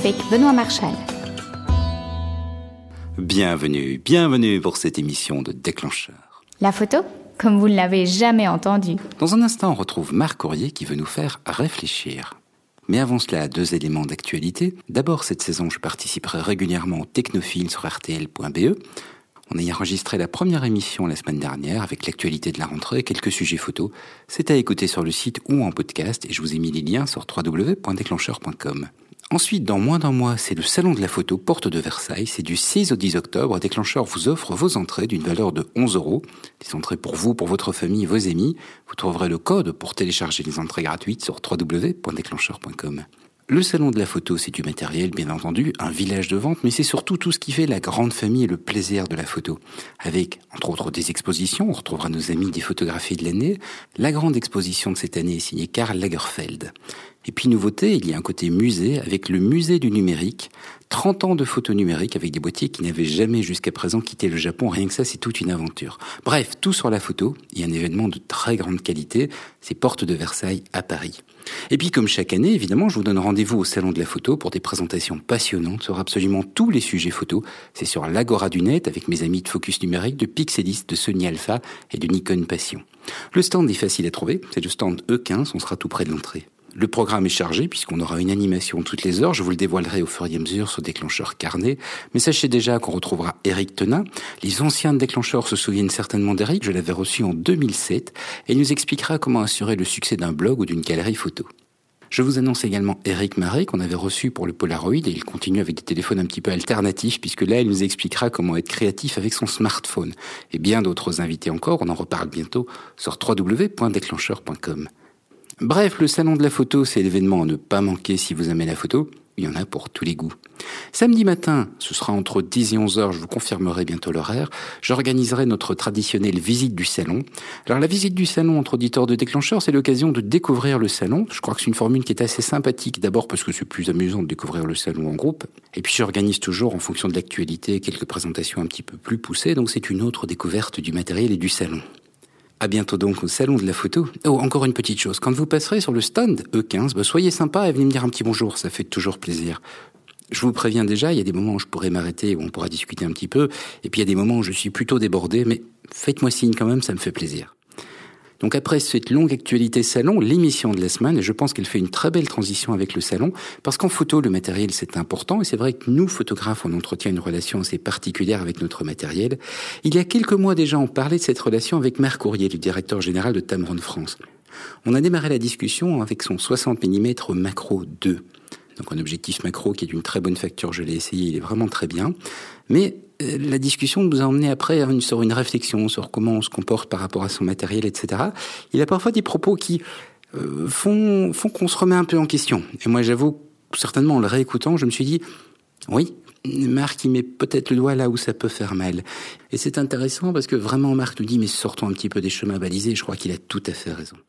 avec Benoît Marchal. Bienvenue pour cette émission de Déclencheur. La photo, comme vous ne l'avez jamais entendu. Dans un instant, on retrouve Marc Courrier qui veut nous faire réfléchir. Mais avant cela, 2 éléments d'actualité. D'abord, cette saison, je participerai régulièrement au Technophile sur RTL.be. On a enregistré la première émission la semaine dernière avec l'actualité de la rentrée et quelques sujets photos. C'est à écouter sur le site ou en podcast et je vous ai mis les liens sur www.déclencheur.com. Ensuite, dans moins d'un mois, c'est le Salon de la photo Porte de Versailles. C'est du 6 au 10 octobre. Déclencheur vous offre vos entrées d'une valeur de 11 €. Des entrées pour vous, pour votre famille, vos amis. Vous trouverez le code pour télécharger les entrées gratuites sur www.déclencheur.com. Le Salon de la photo, c'est du matériel, bien entendu, un village de vente, mais c'est surtout tout ce qui fait la grande famille et le plaisir de la photo. Avec, entre autres, des expositions, on retrouvera nos amis des photographies de l'année. La grande exposition de cette année est signée Karl Lagerfeld. Et puis, nouveauté, il y a un côté musée avec le musée du numérique. 30 ans de photos numériques avec des boîtiers qui n'avaient jamais jusqu'à présent quitté le Japon. Rien que ça, c'est toute une aventure. Bref, tout sur la photo. Il y a un événement de très grande qualité. C'est Porte de Versailles à Paris. Et puis, comme chaque année, évidemment, je vous donne rendez-vous au Salon de la photo pour des présentations passionnantes sur absolument tous les sujets photos. C'est sur l'Agora du Net avec mes amis de Focus Numérique, de Pixelist, de Sony Alpha et de Nikon Passion. Le stand est facile à trouver. C'est le stand E15. On sera tout près de l'entrée. Le programme est chargé puisqu'on aura une animation toutes les heures. Je vous le dévoilerai au fur et à mesure sur Déclencheur Carnet. Mais sachez déjà qu'on retrouvera Eric Tenin. Les anciens Déclencheurs se souviennent certainement d'Eric. Je l'avais reçu en 2007 et il nous expliquera comment assurer le succès d'un blog ou d'une galerie photo. Je vous annonce également Eric Marais qu'on avait reçu pour le Polaroid et il continue avec des téléphones un petit peu alternatifs puisque là il nous expliquera comment être créatif avec son smartphone. Et bien d'autres invités encore. On en reparle bientôt sur www.déclencheur.com. Bref, le Salon de la photo, c'est l'événement à ne pas manquer si vous aimez la photo. Il y en a pour tous les goûts. Samedi matin, ce sera entre 10 et 11 heures, je vous confirmerai bientôt l'horaire, j'organiserai notre traditionnelle visite du salon. Alors la visite du salon entre auditeurs de Déclencheur, c'est l'occasion de découvrir le salon. Je crois que c'est une formule qui est assez sympathique, d'abord parce que c'est plus amusant de découvrir le salon en groupe. Et puis j'organise toujours, en fonction de l'actualité, quelques présentations un petit peu plus poussées, donc c'est une autre découverte du matériel et du salon. À bientôt donc au Salon de la photo. Oh, encore une petite chose. Quand vous passerez sur le stand E15, soyez sympa et venez me dire un petit bonjour. Ça fait toujours plaisir. Je vous préviens déjà, il y a des moments où je pourrais m'arrêter, où on pourra discuter un petit peu. Et puis il y a des moments où je suis plutôt débordé, mais faites-moi signe quand même, ça me fait plaisir. Donc après cette longue actualité salon, l'émission de la semaine, et je pense qu'elle fait une très belle transition avec le salon, parce qu'en photo, le matériel c'est important, et c'est vrai que nous, photographes, on entretient une relation assez particulière avec notre matériel. Il y a quelques mois déjà, on parlait de cette relation avec Marc Courrier, le directeur général de Tamron France. On a démarré la discussion avec son 60 mm Macro 2. Donc un objectif macro qui est d'une très bonne facture, je l'ai essayé, il est vraiment très bien. Mais la discussion nous a emmené après sur une réflexion sur comment on se comporte par rapport à son matériel, etc. Il a parfois des propos qui font qu'on se remet un peu en question. Et moi, j'avoue, certainement en le réécoutant, je me suis dit, oui, Marc, il met peut-être le doigt là où ça peut faire mal. Et c'est intéressant parce que vraiment, Marc nous dit, mais sortons un petit peu des chemins balisés. Je crois qu'il a tout à fait raison.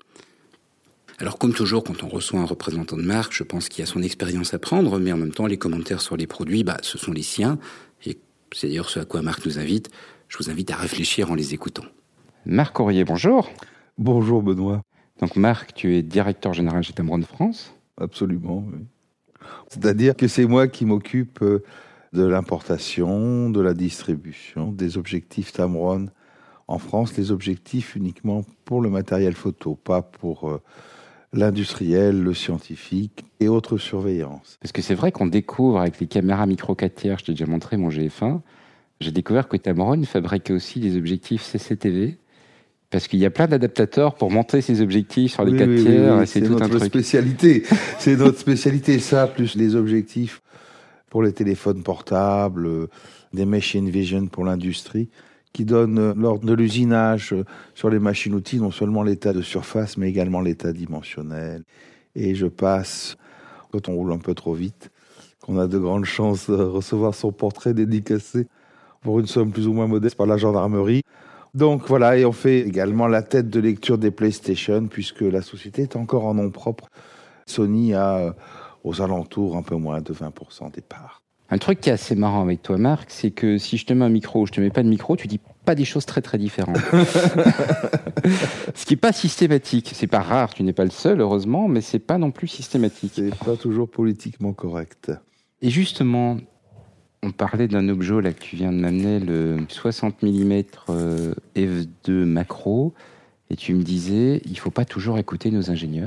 Alors comme toujours, quand on reçoit un représentant de marque, je pense qu'il y a son expérience à prendre, mais en même temps, les commentaires sur les produits, ce sont les siens. Et c'est d'ailleurs ce à quoi Marc nous invite. Je vous invite à réfléchir en les écoutant. Marc Courrier, bonjour. Bonjour Benoît. Donc Marc, tu es directeur général chez Tamron France. Absolument, oui. C'est-à-dire que c'est moi qui m'occupe de l'importation, de la distribution, des objectifs Tamron en France, les objectifs uniquement pour le matériel photo, pas pour l'industriel, le scientifique et autres surveillances. Parce que c'est vrai qu'on découvre avec les caméras micro 4 tiers, je t'ai déjà montré mon GF1, j'ai découvert que Tamron fabriquait aussi des objectifs CCTV, parce qu'il y a plein d'adaptateurs pour monter ces objectifs sur les 4 tiers, oui, c'est tout notre spécialité. C'est notre spécialité, ça, plus les objectifs pour les téléphones portables, des machine vision pour l'industrie, qui donne lors de l'usinage sur les machines-outils non seulement l'état de surface, mais également l'état dimensionnel. Et je passe, quand on roule un peu trop vite, qu'on a de grandes chances de recevoir son portrait dédicacé pour une somme plus ou moins modeste par la gendarmerie. Donc voilà, et on fait également la tête de lecture des PlayStation, puisque la société est encore en nom propre. Sony a aux alentours un peu moins de 20% des parts. Un truc qui est assez marrant avec toi, Marc, c'est que si je te mets un micro ou je te mets pas de micro, tu dis pas des choses très très différentes. Ce qui est pas systématique. C'est pas rare, tu n'es pas le seul, heureusement, mais c'est pas non plus systématique. C'est pas toujours politiquement correct. Et justement, on parlait d'un objet là que tu viens de m'amener, le 60 mm f2 macro, et tu me disais, il ne faut pas toujours écouter nos ingénieurs.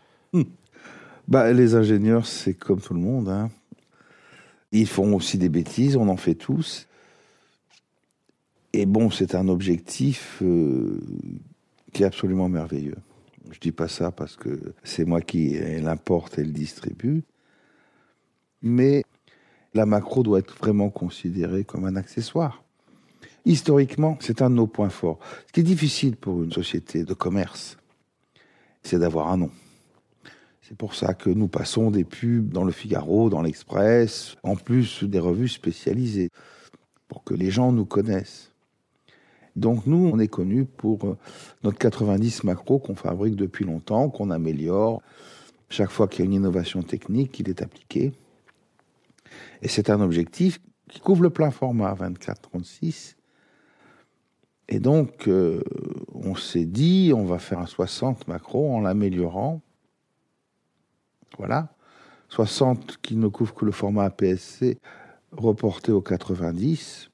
Les ingénieurs, c'est comme tout le monde, hein. Ils font aussi des bêtises, on en fait tous. Et bon, c'est un objectif qui est absolument merveilleux. Je dis pas ça parce que c'est moi qui l'importe et le distribue. Mais la macro doit être vraiment considérée comme un accessoire. Historiquement, c'est un de nos points forts. Ce qui est difficile pour une société de commerce, c'est d'avoir un nom. C'est pour ça que nous passons des pubs dans le Figaro, dans l'Express, en plus des revues spécialisées, pour que les gens nous connaissent. Donc nous, on est connus pour notre 90 macro qu'on fabrique depuis longtemps, qu'on améliore. Chaque fois qu'il y a une innovation technique, il est appliqué. Et c'est un objectif qui couvre le plein format, 24-36. Et donc, on s'est dit, on va faire un 60 macro en l'améliorant. Voilà. 60 qui ne couvre que le format APS-C, reporté au 90.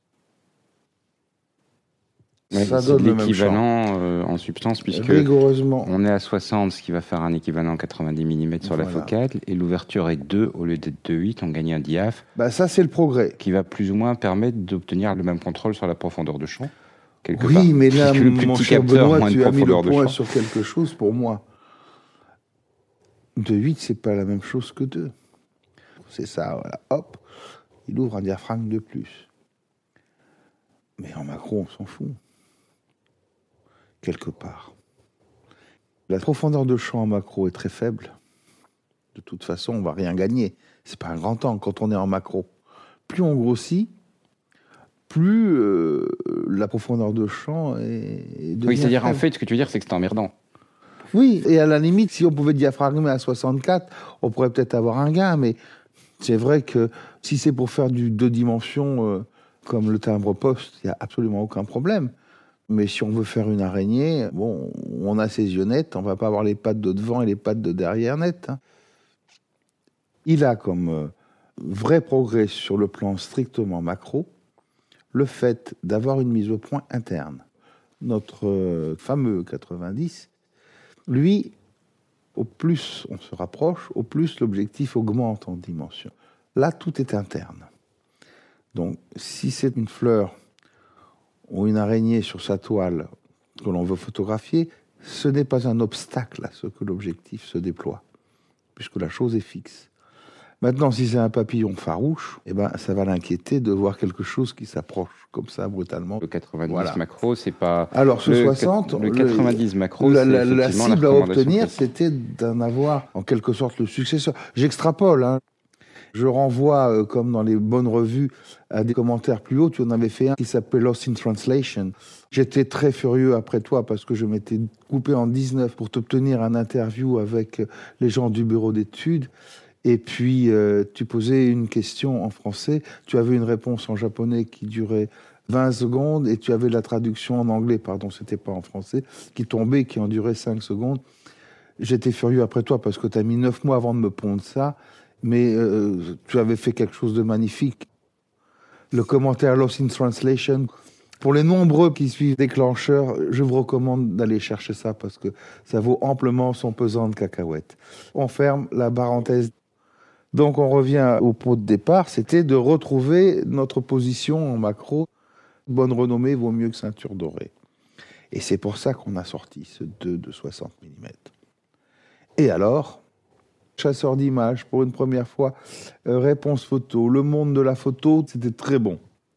Ouais, ça donne l'équivalent en substance, puisque rigoureusement, on est à 60, ce qui va faire un équivalent 90 mm sur la focale, et l'ouverture est 2 au lieu d'être 2,8, on gagne un diaph. Ça, c'est le progrès. Qui va plus ou moins permettre d'obtenir le même contrôle sur la profondeur de champ. Oui, part. Mais là, mon cher Benoît, tu as mis le point champ. sur quelque chose pour moi. 2,8, c'est pas la même chose que 2. C'est ça, voilà. Hop, il ouvre un diaphragme de plus. Mais en macro, on s'en fout. Quelque part. La profondeur de champ en macro est très faible. De toute façon, on va rien gagner. C'est pas un grand temps quand on est en macro. Plus on grossit, plus la profondeur de champ est oui, c'est-à-dire faible. En fait, ce que tu veux dire, c'est que c'est emmerdant. Oui, et à la limite, si on pouvait diaphragmer à 64, on pourrait peut-être avoir un gain, mais c'est vrai que si c'est pour faire du 2 dimensions comme le timbre-poste, il n'y a absolument aucun problème. Mais si on veut faire une araignée, bon, on a ses yeux nets, on ne va pas avoir les pattes de devant et les pattes de derrière nettes. Hein. Il a comme vrai progrès sur le plan strictement macro le fait d'avoir une mise au point interne. Notre fameux 90, lui, au plus on se rapproche, au plus l'objectif augmente en dimension. Là, tout est interne. Donc, si c'est une fleur ou une araignée sur sa toile que l'on veut photographier, ce n'est pas un obstacle à ce que l'objectif se déploie, puisque la chose est fixe. Maintenant, si c'est un papillon farouche, ça va l'inquiéter de voir quelque chose qui s'approche comme ça brutalement. Le 90 macro, c'est pas... Alors, ce 60... Le 90 macro, la cible à obtenir, c'était d'en avoir en quelque sorte le successeur. J'extrapole, hein. Je renvoie, comme dans les bonnes revues, à des commentaires plus hauts. Tu en avais fait un qui s'appelait Lost in Translation. J'étais très furieux après toi parce que je m'étais coupé en 19 pour t'obtenir un interview avec les gens du bureau d'études. Et puis, tu posais une question en français. Tu avais une réponse en japonais qui durait 20 secondes et tu avais la traduction en anglais, c'était pas en français, qui tombait, qui en durait 5 secondes. J'étais furieux après toi parce que tu as mis 9 mois avant de me pondre ça. Mais tu avais fait quelque chose de magnifique. Le commentaire Lost in Translation, pour les nombreux qui suivent Déclencheur, je vous recommande d'aller chercher ça parce que ça vaut amplement son pesant de cacahuètes. On ferme la parenthèse. Donc on revient au pot de départ, c'était de retrouver notre position en macro. Bonne renommée vaut mieux que ceinture dorée. Et c'est pour ça qu'on a sorti ce 2 de 60 mm. Et alors, chasseur d'images, pour une première fois, réponse photo, le monde de la photo, c'était très bon.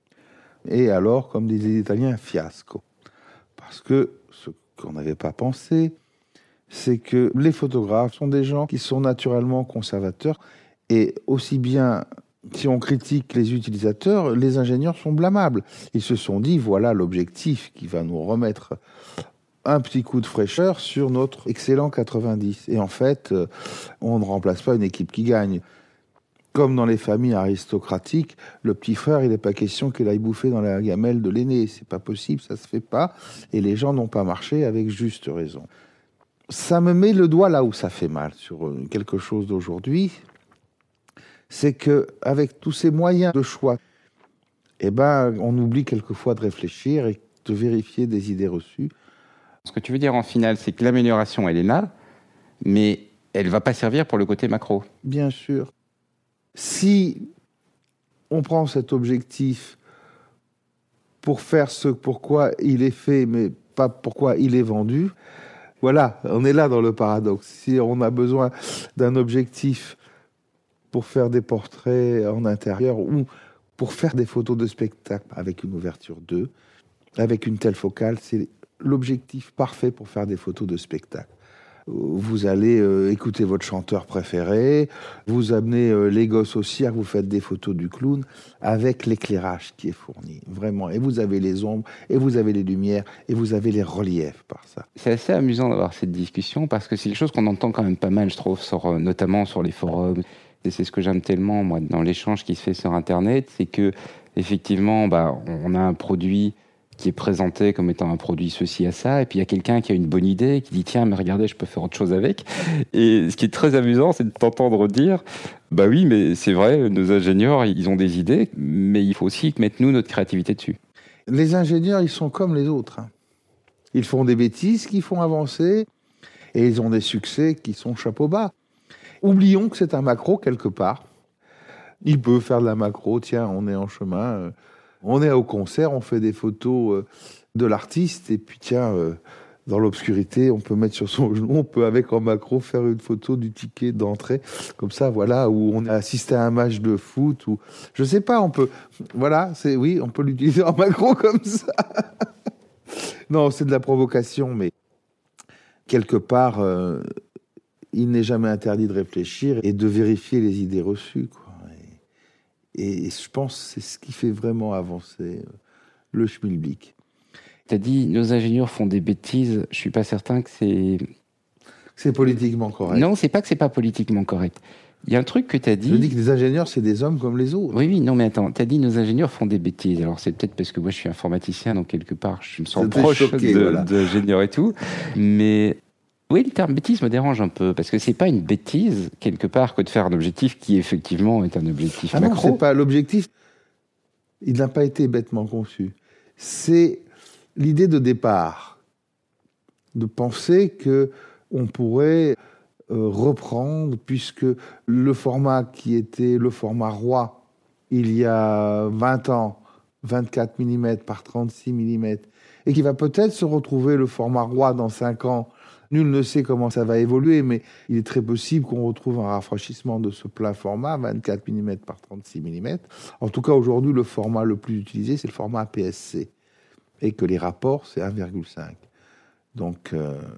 Et alors, comme disaient les Italiens, fiasco. Parce que ce qu'on n'avait pas pensé, c'est que les photographes sont des gens qui sont naturellement conservateurs, et aussi bien, si on critique les utilisateurs, les ingénieurs sont blâmables. Ils se sont dit, voilà l'objectif qui va nous remettre un petit coup de fraîcheur sur notre excellent 90. Et en fait, on ne remplace pas une équipe qui gagne. Comme dans les familles aristocratiques, le petit frère, il n'est pas question qu'il aille bouffer dans la gamelle de l'aîné. C'est pas possible, ça se fait pas. Et les gens n'ont pas marché avec juste raison. Ça me met le doigt là où ça fait mal, sur quelque chose d'aujourd'hui. c'est qu'avec tous ces moyens de choix, on oublie quelquefois de réfléchir et de vérifier des idées reçues. Ce que tu veux dire en finale, c'est que l'amélioration, elle est là, mais elle ne va pas servir pour le côté macro. Bien sûr. Si on prend cet objectif pour faire ce pourquoi il est fait, mais pas pourquoi il est vendu, voilà, on est là dans le paradoxe. Si on a besoin d'un objectif pour faire des portraits en intérieur ou pour faire des photos de spectacle avec une ouverture 2, avec une telle focale, c'est l'objectif parfait pour faire des photos de spectacle. Vous allez écouter votre chanteur préféré, vous amenez les gosses au cirque, vous faites des photos du clown avec l'éclairage qui est fourni, vraiment. Et vous avez les ombres, et vous avez les lumières, et vous avez les reliefs par ça. C'est assez amusant d'avoir cette discussion parce que c'est quelque chose qu'on entend quand même pas mal, je trouve, notamment sur les forums. Et c'est ce que j'aime tellement, moi, dans l'échange qui se fait sur Internet, c'est que effectivement, on a un produit qui est présenté comme étant un produit ceci à ça, et puis il y a quelqu'un qui a une bonne idée, qui dit tiens, mais regardez, je peux faire autre chose avec. Et ce qui est très amusant, c'est de t'entendre dire bah oui, mais c'est vrai, nos ingénieurs, ils ont des idées, mais il faut aussi mettre nous notre créativité dessus. Les ingénieurs, ils sont comme les autres. Ils font des bêtises qui font avancer, et ils ont des succès qui sont chapeau bas. Oublions que c'est un macro quelque part. Il peut faire de la macro, tiens, on est en chemin, on est au concert, on fait des photos de l'artiste, et puis tiens, dans l'obscurité, on peut mettre sur son genou, on peut avec en macro faire une photo du ticket d'entrée, comme ça, voilà, où on a assisté à un match de foot, ou je sais pas, on peut, voilà, on peut l'utiliser en macro comme ça. Non, c'est de la provocation, mais quelque part, il n'est jamais interdit de réfléchir et de vérifier les idées reçues, quoi. Et je pense que c'est ce qui fait vraiment avancer le schmilblick. Tu as dit, nos ingénieurs font des bêtises. Je ne suis pas certain que c'est... C'est politiquement correct. Non, c'est pas que c'est pas politiquement correct. Il y a un truc que tu as dit... Je dis que les ingénieurs, c'est des hommes comme les autres. Oui, non, mais attends. Tu as dit, nos ingénieurs font des bêtises. Alors, c'est peut-être parce que moi, je suis informaticien, donc quelque part, je me sens proche d'ingénieurs et tout. Mais... Oui, le terme bêtise me dérange un peu, parce que c'est pas une bêtise, quelque part, que de faire un objectif qui, effectivement, est un objectif macro. Non, c'est pas l'objectif. Il n'a pas été bêtement conçu. C'est l'idée de départ, de penser que on pourrait reprendre, puisque le format qui était le format roi, il y a 20 ans, 24 mm par 36 mm, et qui va peut-être se retrouver le format roi dans 5 ans. Nul ne sait comment ça va évoluer, mais il est très possible qu'on retrouve un rafraîchissement de ce plein format, 24 mm par 36 mm. En tout cas, aujourd'hui, le format le plus utilisé, c'est le format APS-C. Et que les rapports, c'est 1,5. Donc,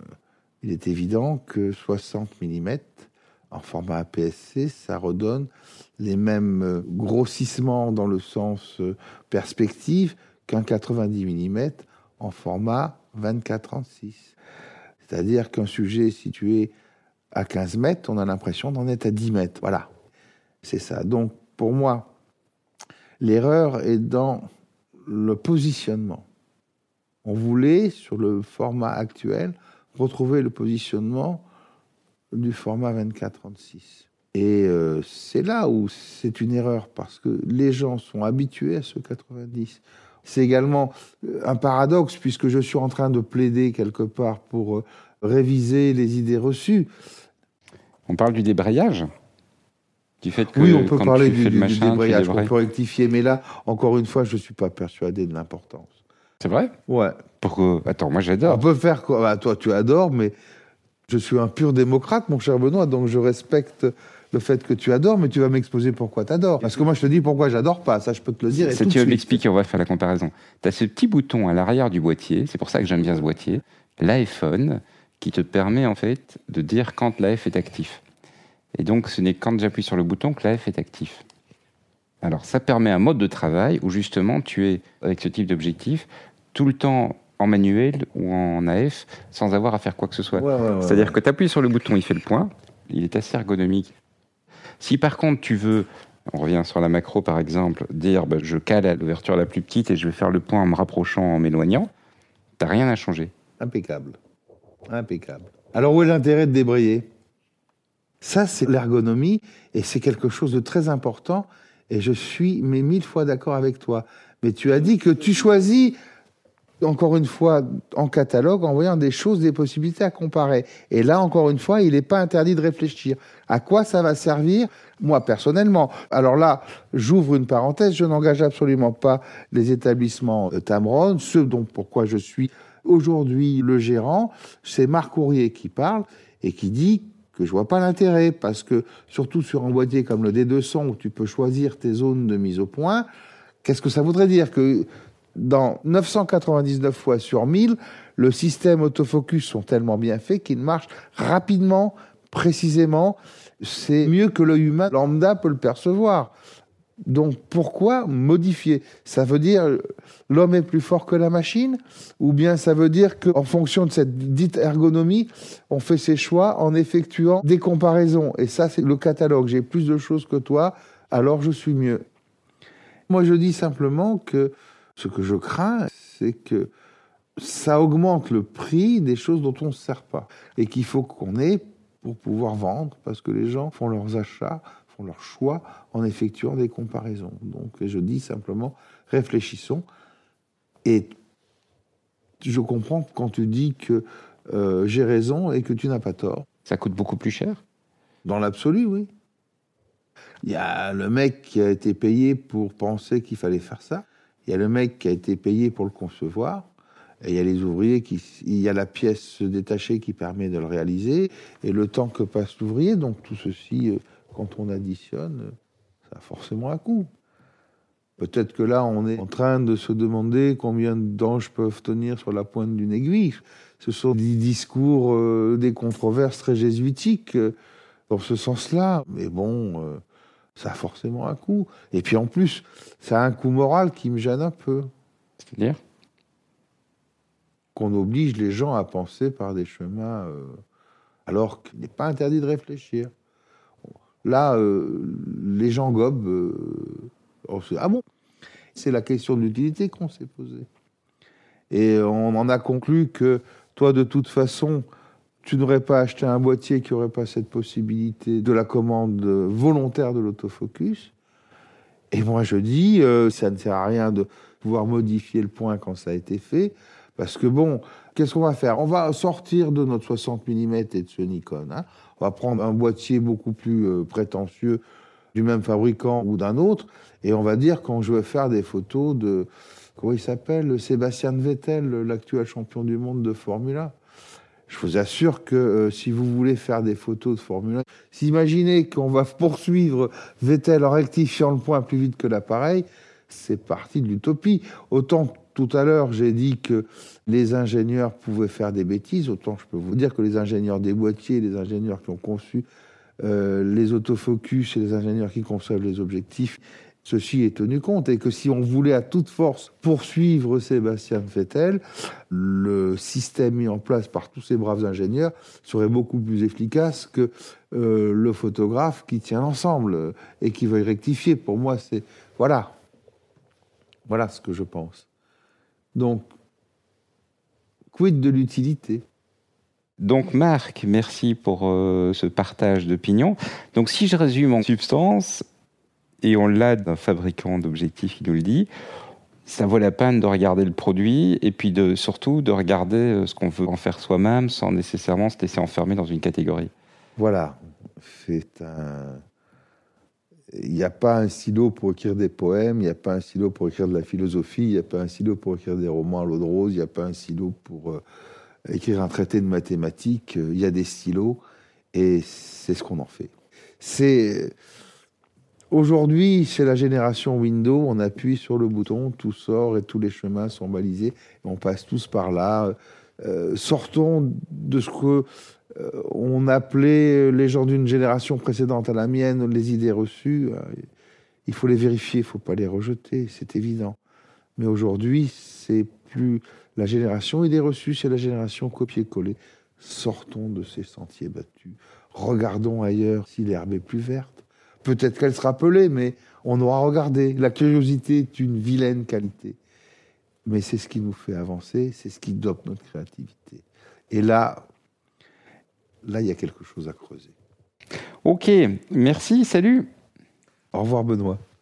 il est évident que 60 mm en format APS-C, ça redonne les mêmes grossissements dans le sens perspective qu'un 90 mm en format 24-36. C'est-à-dire qu'un sujet situé à 15 mètres, on a l'impression d'en être à 10 mètres. Voilà, c'est ça. Donc, pour moi, l'erreur est dans le positionnement. On voulait, sur le format actuel, retrouver le positionnement du format 24-36. Et c'est là où c'est une erreur, parce que les gens sont habitués à ce 90. C'est également un paradoxe, puisque je suis en train de plaider quelque part pour réviser les idées reçues. On parle du débrayage, du fait que oui, on peut parler du machin, débrayage, on peut rectifier, mais là, encore une fois, je ne suis pas persuadé de l'importance. C'est vrai ? Ouais. Pourquoi ? Attends, moi j'adore. On peut faire quoi ? Bah, toi, tu adores, mais je suis un pur démocrate, mon cher Benoît, donc je respecte le fait que tu adores, mais tu vas m'exposer pourquoi tu adores. Parce que moi, je te dis pourquoi j'adore pas, ça je peux te le dire. Ça, tu vas m'expliquer, on va faire la comparaison. Tu as ce petit bouton à l'arrière du boîtier, c'est pour ça que j'aime bien ce boîtier, l'iPhone, qui te permet en fait de dire quand l'AF est actif. Et donc, ce n'est quand j'appuie sur le bouton que l'AF est actif. Alors, ça permet un mode de travail où justement, tu es, avec ce type d'objectif, tout le temps en manuel ou en AF, sans avoir à faire quoi que ce soit. C'est-à-dire que tu appuies sur le bouton, il fait le point, il est assez ergonomique. Si par contre tu veux, on revient sur la macro par exemple, dire je cale à l'ouverture la plus petite et je vais faire le point en me rapprochant, en m'éloignant, t'as rien à changer. Impeccable. Impeccable. Alors où est l'intérêt de débrayer ? Ça, c'est l'ergonomie, et c'est quelque chose de très important, et je suis 1000 fois d'accord avec toi. Mais tu as dit que tu choisis, encore une fois, en catalogue, en voyant des choses, des possibilités à comparer. Et là, encore une fois, il n'est pas interdit de réfléchir. À quoi ça va servir, moi, personnellement? Alors là, j'ouvre une parenthèse, je n'engage absolument pas les établissements Tamron, ce dont pourquoi je suis aujourd'hui le gérant. C'est Marc Courrier qui parle et qui dit que je vois pas l'intérêt, parce que, surtout sur un boîtier comme le D200, où tu peux choisir tes zones de mise au point, qu'est-ce que ça voudrait dire? Que dans 999 fois sur 1000, le système autofocus sont tellement bien faits qu'ils marchent rapidement, précisément. C'est mieux que l'œil humain lambda peut le percevoir. Donc pourquoi modifier? Ça veut dire l'homme est plus fort que la machine? Ou bien ça veut dire qu'en fonction de cette dite ergonomie, on fait ses choix en effectuant des comparaisons? Et ça, c'est le catalogue. J'ai plus de choses que toi, alors je suis mieux. Moi, je dis simplement que ce que je crains, c'est que ça augmente le prix des choses dont on ne se sert pas. Et qu'il faut qu'on ait pour pouvoir vendre, parce que les gens font leurs achats, font leurs choix en effectuant des comparaisons. Donc, je dis simplement, réfléchissons. Et je comprends quand tu dis que j'ai raison et que tu n'as pas tort. Ça coûte beaucoup plus cher? Dans l'absolu, oui. Il y a le mec qui a été payé pour penser qu'il fallait faire ça. Il y a le mec qui a été payé pour le concevoir. Et il y a les ouvriers il y a la pièce détachée qui permet de le réaliser. Et le temps que passe l'ouvrier. Donc tout ceci, quand on additionne, ça a forcément un coût. Peut-être que là, on est en train de se demander combien d'anges peuvent tenir sur la pointe d'une aiguille. Ce sont des discours, des controverses très jésuitiques dans ce sens-là. Mais bon, ça a forcément un coût. Et puis en plus, ça a un coût moral qui me gêne un peu. C'est-à-dire qu'on oblige les gens à penser par des chemins, alors qu'il n'est pas interdit de réfléchir. Là, les gens gobent. Ah bon? C'est la question de l'utilité qu'on s'est posée. Et on en a conclu que toi, de toute façon, tu n'aurais pas acheté un boîtier qui n'aurait pas cette possibilité de la commande volontaire de l'autofocus. Et moi, je dis, ça ne sert à rien de pouvoir modifier le point quand ça a été fait. Parce que bon, qu'est-ce qu'on va faire? On va sortir de notre 60 mm et de ce Nikon. Hein. On va prendre un boîtier beaucoup plus prétentieux du même fabricant ou d'un autre. Et on va dire, quand je veux faire des photos de... Comment il s'appelle? Sébastien Vettel, l'actuel champion du monde de Formule 1. Je vous assure que si vous voulez faire des photos de Formule 1, imaginez qu'on va poursuivre Vettel en rectifiant le point plus vite que l'appareil, c'est parti de l'utopie. Autant tout à l'heure, j'ai dit que les ingénieurs pouvaient faire des bêtises, autant je peux vous dire que les ingénieurs des boîtiers, les ingénieurs qui ont conçu les autofocus et les ingénieurs qui conçoivent les objectifs, ceci est tenu compte. Et que si on voulait à toute force poursuivre Sébastien Vettel, le système mis en place par tous ces braves ingénieurs serait beaucoup plus efficace que le photographe qui tient l'ensemble et qui veut rectifier. Pour moi, c'est... Voilà ce que je pense. Donc, quid de l'utilité? Donc Marc, merci pour ce partage d'opinion. Donc si je résume en substance, et on l'a d'un fabricant d'objectifs qui nous le dit, ça vaut la peine de regarder le produit et puis surtout de regarder ce qu'on veut en faire soi-même sans nécessairement se laisser enfermer dans une catégorie. Voilà, il n'y a pas un stylo pour écrire des poèmes, il n'y a pas un stylo pour écrire de la philosophie, il n'y a pas un stylo pour écrire des romans à l'eau de rose, il n'y a pas un stylo pour écrire un traité de mathématiques. Il y a des stylos et c'est ce qu'on en fait. Aujourd'hui, c'est la génération Windows, on appuie sur le bouton, tout sort et tous les chemins sont balisés. On passe tous par là. Sortons de ce que on appelait les gens d'une génération précédente à la mienne, les idées reçues. Il faut les vérifier, il ne faut pas les rejeter, c'est évident. Mais aujourd'hui, c'est plus la génération idées reçues, c'est la génération copier-coller. Sortons de ces sentiers battus. Regardons ailleurs si l'herbe est plus verte. Peut-être qu'elle sera pelée, mais on aura regardé. La curiosité est une vilaine qualité. Mais c'est ce qui nous fait avancer, c'est ce qui dope notre créativité. Et là, il y a quelque chose à creuser. Ok, merci, salut. Au revoir Benoît.